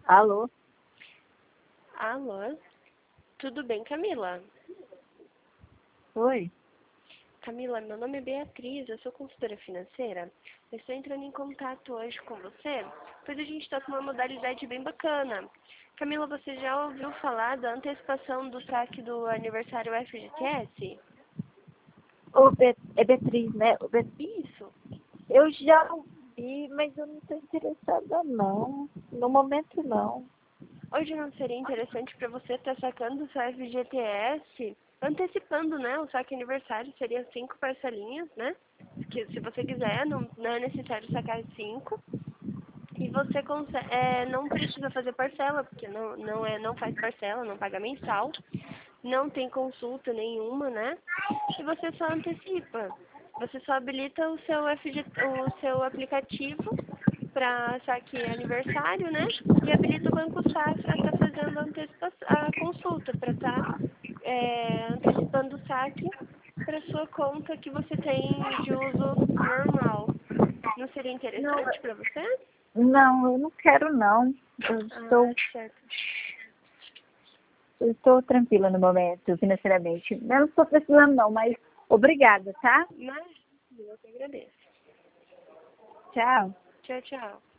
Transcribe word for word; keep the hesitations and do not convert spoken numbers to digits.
Alô? Alô? Tudo bem, Camila? Oi? Camila, meu nome é Beatriz, eu sou consultora financeira. Eu estou entrando em contato hoje com você, pois a gente está com uma modalidade bem bacana. Camila, você já ouviu falar da antecipação do saque do aniversário F G T S? Ô, Be é Beatriz, né? Ô, Be Isso. eu já ouvi, mas eu não estou interessada, não. No momento, não. Hoje não seria interessante para você estar sacando o seu F G T S, antecipando, né? O saque aniversário seria cinco parcelinhas, né? Que se você quiser, não, não é necessário sacar cinco. E você consegue, é, não precisa fazer parcela, porque não, não, é, não faz parcela, não paga mensal, não tem consulta nenhuma, né? E você só antecipa. Você só habilita o seu, F G, o seu aplicativo para saque aniversário, né? E habilita o Banco Safra a estar fazendo a, antecipação, a consulta, para estar é, antecipando o saque para sua conta que você tem de uso normal. Não seria Não, interessante para você? não, eu não quero, não. Eu Ah, estou, certo. eu estou tranquila no momento, financeiramente. Eu não estou precisando, não, mas obrigada, tá? Mas eu que agradeço. Tchau. Tchau, tchau.